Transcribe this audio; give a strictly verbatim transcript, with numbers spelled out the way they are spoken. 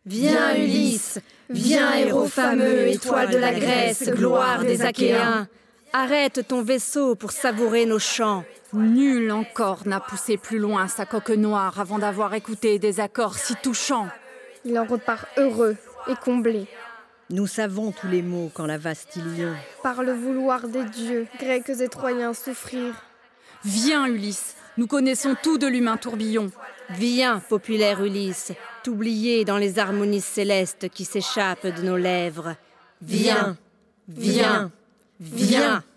Viens, Ulysse, viens, héros fameux, étoile de la Grèce, gloire des Achéens. Arrête ton vaisseau pour savourer nos chants. Nul encore n'a poussé plus loin sa coque noire avant d'avoir écouté des accords si touchants. Il en repart heureux et comblé. Nous savons tous les mots quand la vaste Ilion. Par le vouloir des dieux, Grecs et Troyens souffrir. Viens, Ulysse, nous connaissons tout de l'humain tourbillon. Viens, populaire Ulysse, t'oublier dans les harmonies célestes qui s'échappent de nos lèvres. Viens, viens, viens. viens.